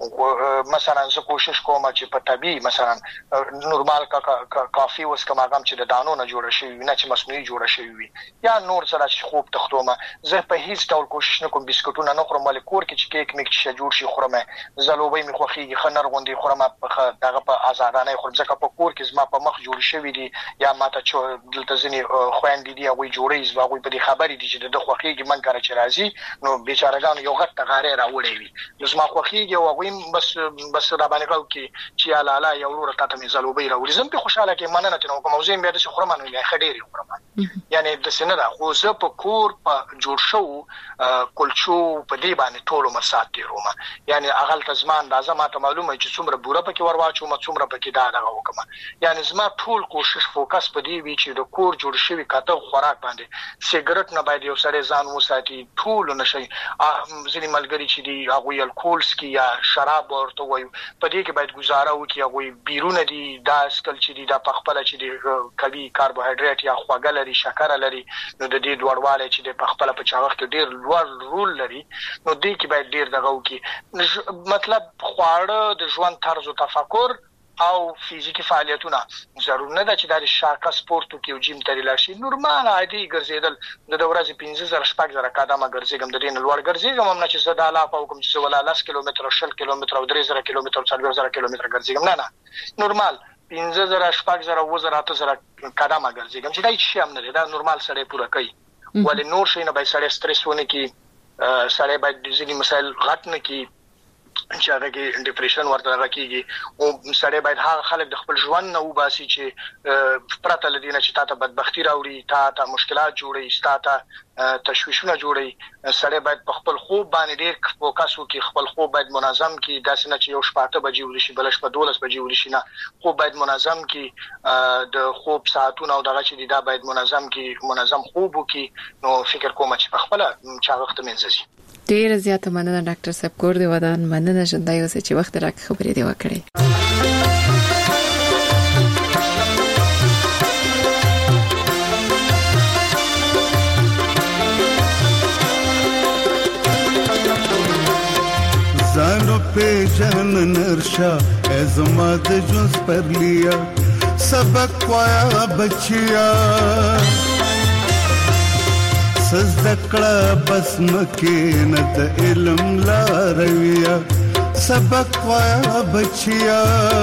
کوي مثلا زه کوشش کوم چې په طبي مثلا نورمال کافي وس کوم هغه چې د دانو نه جوړ شي نه چې مصنوعي جوړ شي وي یا نور سره چې خوب تختومه زه په هیڅ ډول کوشش نه کوم بسکټونه نه خورم ولې کور کې چې کیک میک چې جوړ شي خورم زلوبې می خوخيږي خنر غوندي خورم په دغه په آزادانه خورم ځکه په کور کې زما په مخ جوړ شوی دي یا ماته چې دلته ځنی خويندې دي هغه جوړي زما هغه په دې خبرې دي چې د خوخيږي من کار چې راځي نو بیچارهګان یو غټ غاره راوړي وي نو زما خوخيږي او هغه بس را باندې کو کې چې الاله یو ور ته مې زلوبې راوړي زم په خوشاله کې مننه ته نو کوم موضوع مې د خورم نو یې خډيري خورم یعنی د سینه دا خو زه په کور په جوړ شو کلچو په دې باندې ټولو مسات دی روما یعنی اغل تزمان دا زما ته معلومه چې څومره بوره پکې ورواچو ما څومره پکې دا دغه وکم یعنی زما ټول کوشش فوکس په دې وی چې د کور جوړ شوی کاته خوراک باندې سیګریټ نه باید یو سړی ځان وساتي ټول نشي ځینې ملګری چې دی هغه الکول سکي یا شراب ورته وایي په دې کې باید گزاره وکړي هغه بیرونه دي دا سکل چې دی دا پخپل چې دی کبي کاربوهایډریټ یا خواږه لري شکر لري نو د دې دوړواله چې د پخپل په چاغښت ډیر لوړ رول لري نو دې کې باید ډیر دغه وکړي مطلب خواړه د ژوند طرز او تفکر او فزیکی فعالیتونه ضرور نه ده چې د شاکه سپورت او جیم ته لاشي نورمال عادي ګرځیدل د ورځې 15,000 شپږ قدمه ګرځېږم د دین لوړ ګرځېږم هم نه چې زه د علاقه حکم چې ولا 10 کیلومتر 20 کیلومتر او 3000 کیلومتر 4000 کیلومتر ګرځېږم نه نورمال 15,000 شپږ 8,000 قدمه ګرځېږم چې دا هیڅ هم نه ده نورمال سره پوره کوي ولې نور شي نه به سره سترس ونه کی سره باید ځینې مسایل غټ نه کی چې هغه کې ډیپریشن ورته راکېږي او سړی باید هغه خلک د خپل ژوند نه وباسي چې پرته لدینه چې تاسو بدبختی راوړي تاسو مشکلات جوړي تاسو تشویشونه جوړي سړی باید په خپل خوب باندې ډیر فوکس وکړي خپل خوب باید منظم کړي داسې نه چې یو شپه 8 بجې ورشي بل شپه 12 بجې ورشي نه خوب باید منظم کړي د خوب ساعتونه او دغه چې دا باید منظم کړي منظم خوب وکړي نو فکر کوم چې په خپل چاغښت منځي ډیر زیاته مننه ډاکټر صاحب کور دی ودان مننه ژوندۍ اوسئ چې وخت راکړ خبرې دی وکړي زانو په جان نرشا ازما د جوز پر لیا سبق وایا بچیا سزدکړه بس مکه نه د علم لارویا سبق وایا بچیا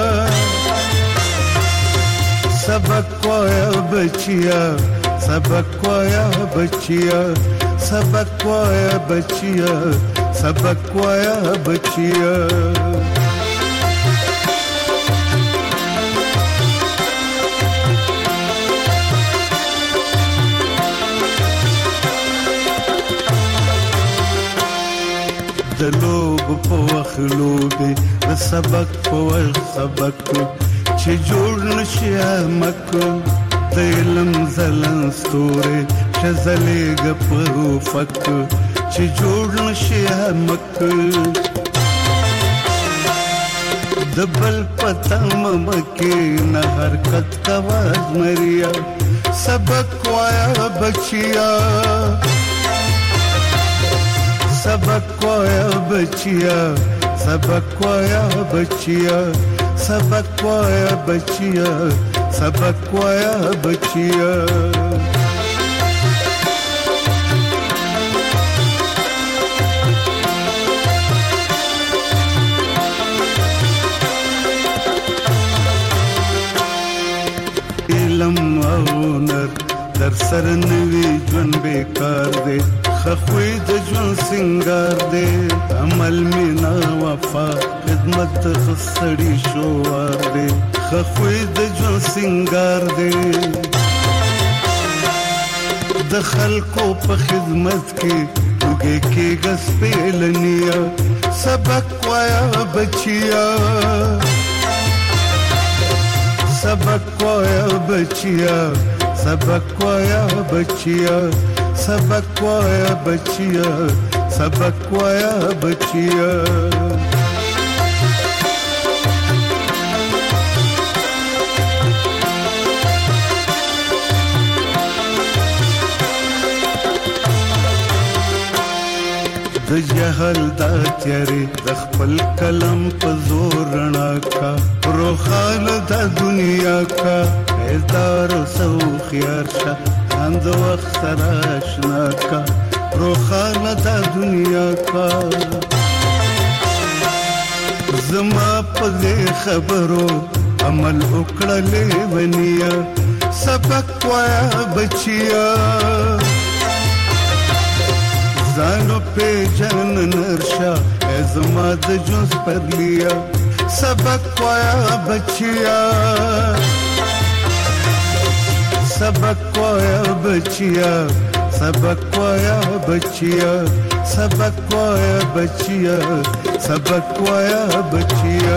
سبق وایا بچیا سبق وایا بچیا سبق وایا بچیا سبق وایا بچیا د لوب په وخلوبه د سبق په سبق چې جوړ نشي مک د علم زلن ستوره شزلېګ په فک چې جوړ نشي مک د بل پتم مکه نه حرکت کواز مریا سبق وایا بچیا سبق وایا بچیا سبق وایا بچیا سبق وایا بچیا سبق وایا بچیا علم او نر در سر نوی ژوند بیکار دی خخوی د ژوند سنگار دی عمل مینا وفا خدمت خسړی شوار دی خخوی د ژوند سنگار دی د خلکو په خدمت کې وګي کې غس پیلنیا سبق وایا بچیا سبق وایا بچیا سبق وایا بچیا سبق وایا بچیا سبق وایا بچیا د جهل دا تیارې د خپل کلم په زور رڼا کا روخانه د دنیا کا هزار سو خيار شه اند وخت سره آشنا کا روخانه د دنیا کا زما په خبرو عمل وکړلې ونیا سبق وایا بچیا زانو پہ جن نرشا ازما د جوز پر لیا سبق وایا بچیا سبق وایا بچیا سبق وایا بچیا سبق وایا بچیا سبق وایا بچیا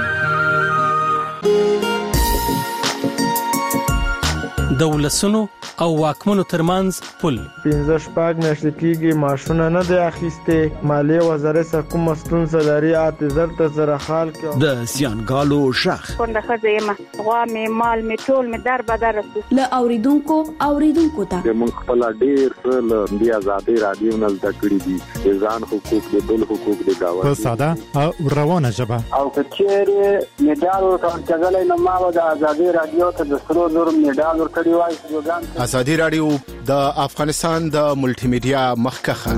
د ولسونو او واکمنو ترمنځ پل. 15 میاشتې کېږي ماشونه نه دی اخیسته. مالیه وزارت څخه کوم ستونزه لري اته در سره حال کې. د سیانګالو شخ څنګه خزیمه غوا می مال می ټول می در بدر ل اوریدونکو ته موږ خپل ډیر ل دی آزادي رادیو نل تکړی دي ځان حقوق د بل حقوق د گاوه په ساده او روانه ژبه او کچېره میډال ورکړل کېږي نو ما د آزادي رادیو ته د سرو زر میډال ورکړی وای. آزادي رادیو د افغانستان د ملټي میډیا مخکخه.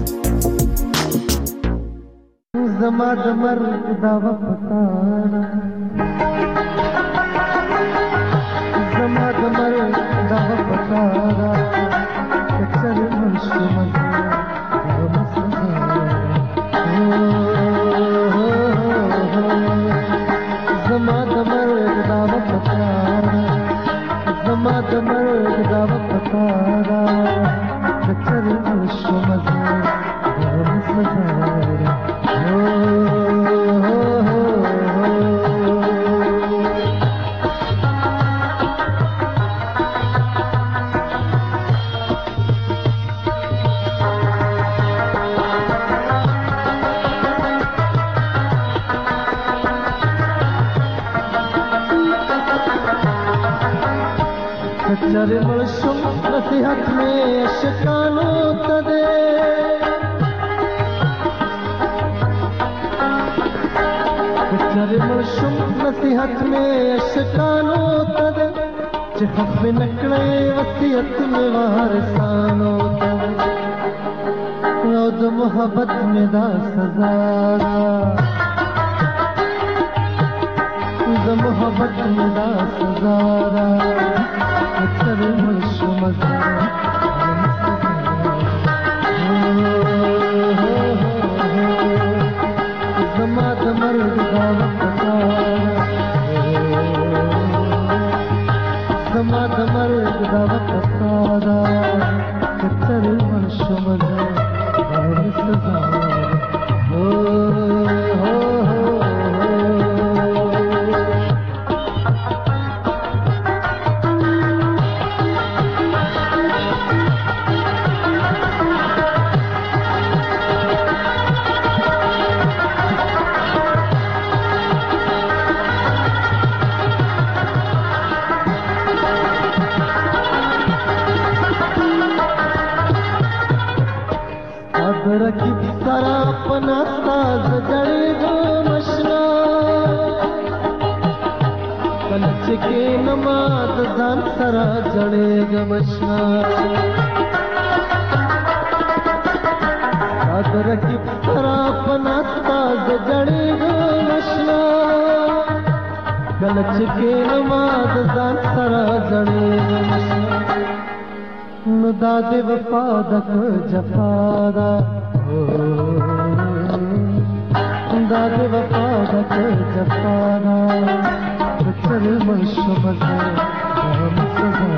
زما د مرګ دا وپتاړه زما د مرګ دا وپتاړه کچر مشمن زما د مرګ دا وپتاړه زما د مرګ دا وپتاړه کچر مشمن कचर मलशुम नसीहत में अशकानो तदे कचर मलशुम नसीहत में अशकानो तदे चिखफ में नकड़े वसीयत में वारसानो तदे रोज मोहब्बत में दा सजारा द मोहब्बत में दा सजारा कचर मलशुम زما د مرګ دا وپتاړه زما د مرګ دا وپتاړه کچر ملشم دا سزا रकीब सारा अपना साज जड़ेगो मशना कलच के नमाज दान सारा जड़ेगा मशना साज रकीब सारा अपना साज जड़ेगो मशना कलच के नमाज दान सारा जड़ेगा मशना दादे वफादक जफादा दादे वफादक जफादा कचर मलशुम हम सजा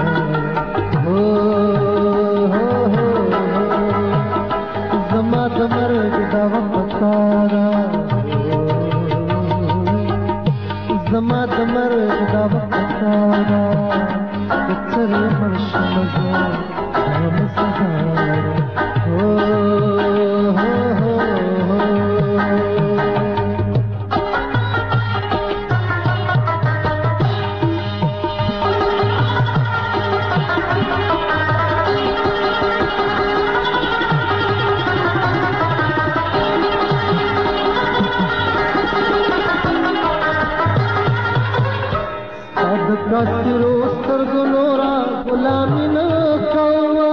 जमा द मर्ग दा वपतारा जमा द मर्ग दा वपतारा कचर मलशुम हम सजा कासिरो सरगुनोरा गुलामी न कौवा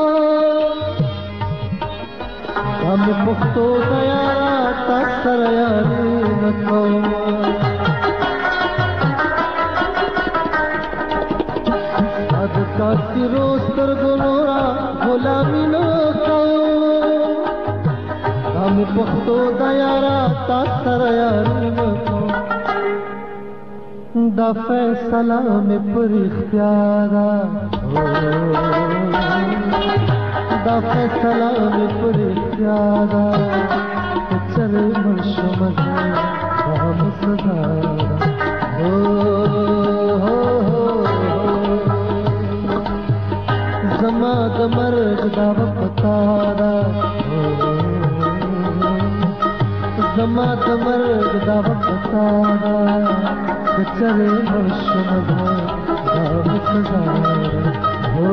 हम पुख्तो दयारा तासर यारी न कौवा साद कासिरो सरगुनोरा गुलामी न कौवा हम पुख्तो दयारा तासर यारी न कौवा दा फैसला में पर इख्तियारा दा फैसला में पर इख्तियारा कचर मलशुम हम सजारा जमा زما د مرګ دا وختا دا کچره مرشم دا سزا هو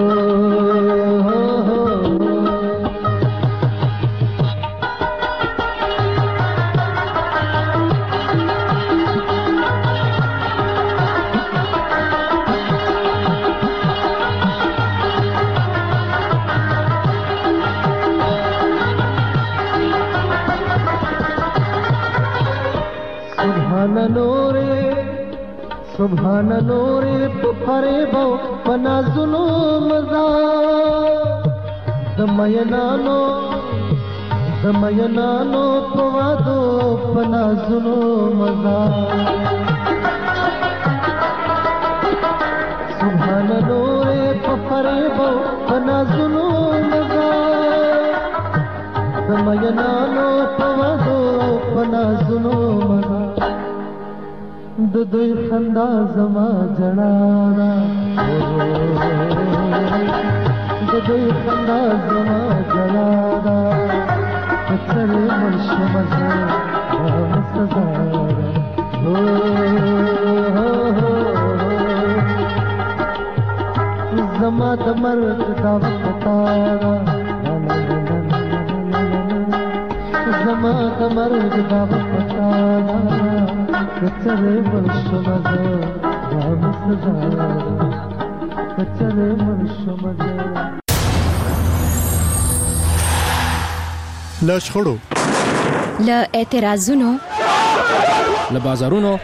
سبحان نورے پخرے بو پنازلو مزا دمینانو پوادو پنازلو مزا سبحان نورے پخرے بو پنازلو مزا دمینانو پوادو پنازلو مزا د دوی خندا زما جړانا د دوی خندا زما جړانا کچره مرشم زه سزا زما د مرګ دا وختا زما د مرګ دا وختا کچره مرشم زه سزا کچره مرشم زه لشخړو ل اعتراضونو ل بازارونو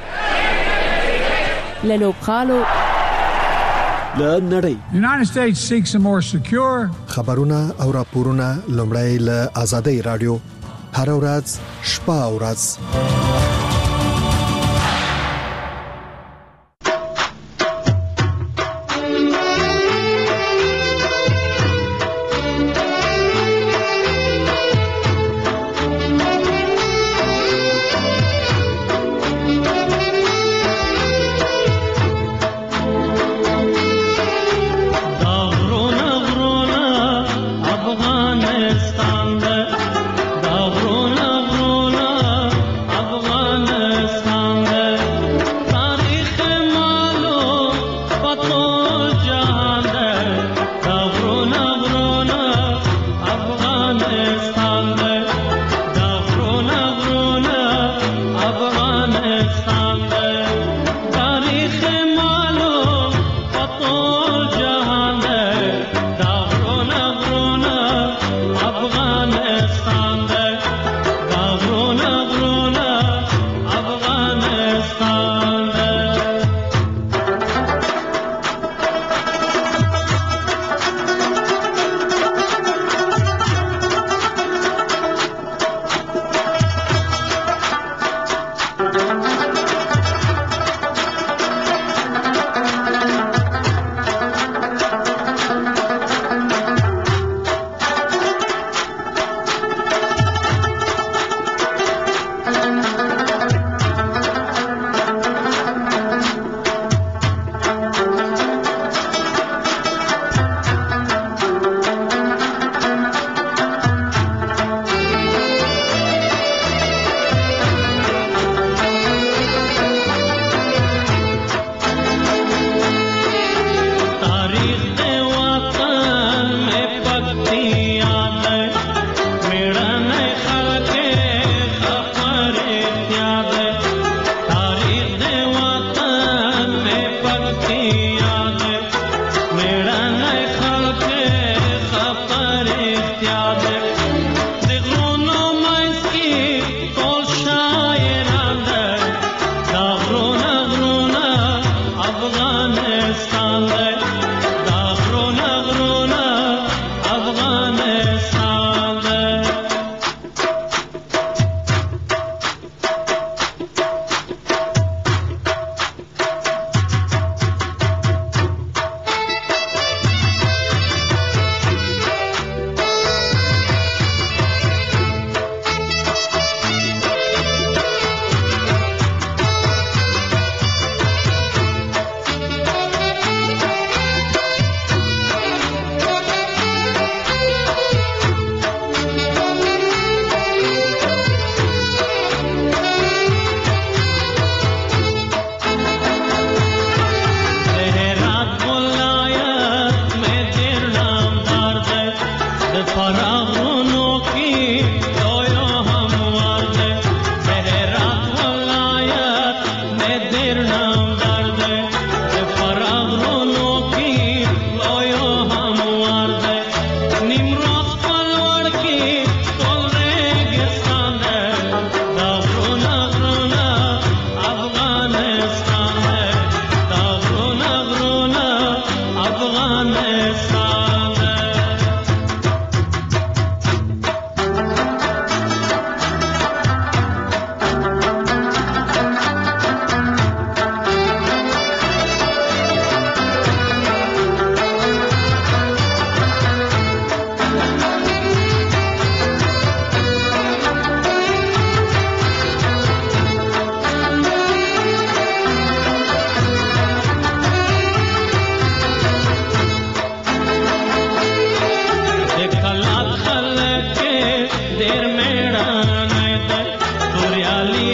ل لوبخالو ل نړۍ United States seeks a more secure خبرونه او راپورونه لومړی ل آزادۍ رادیو هر ورځ شپه او ورځ Afghanistan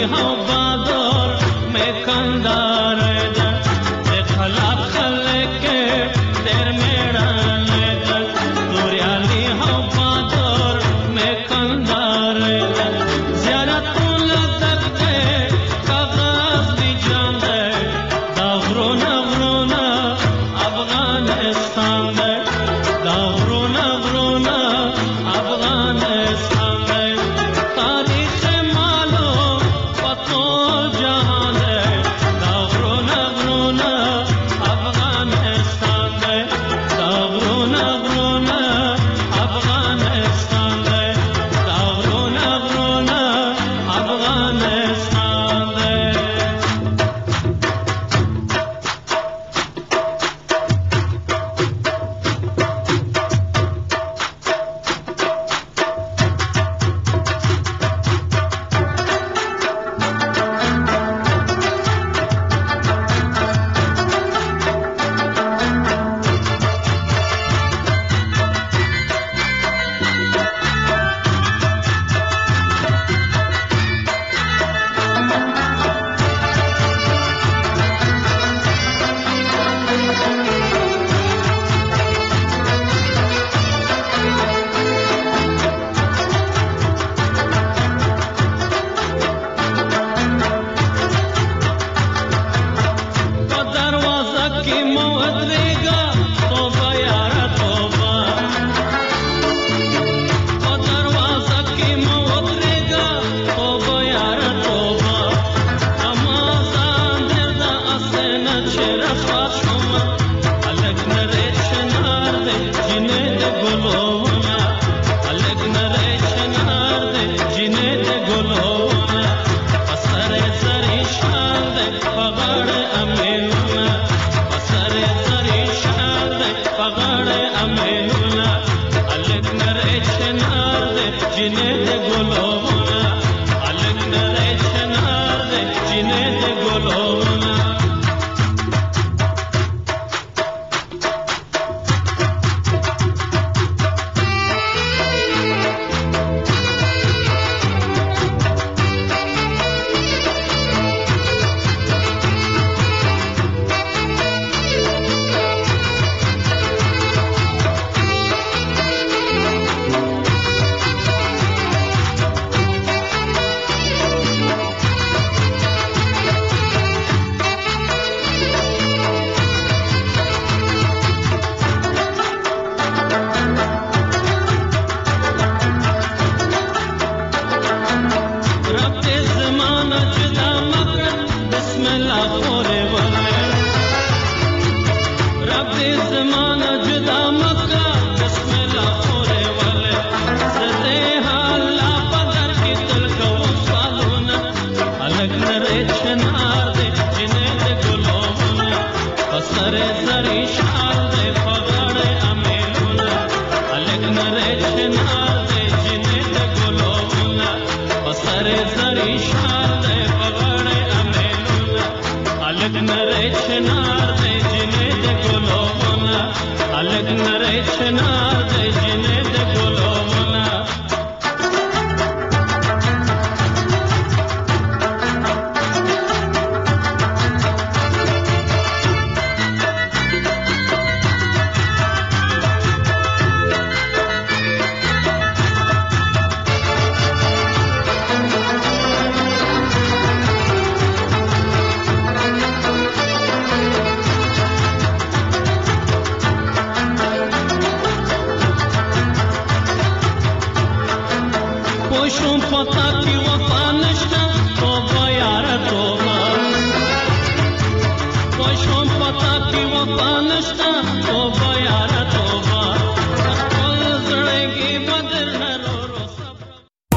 Pata ki wafa nishta, o bayara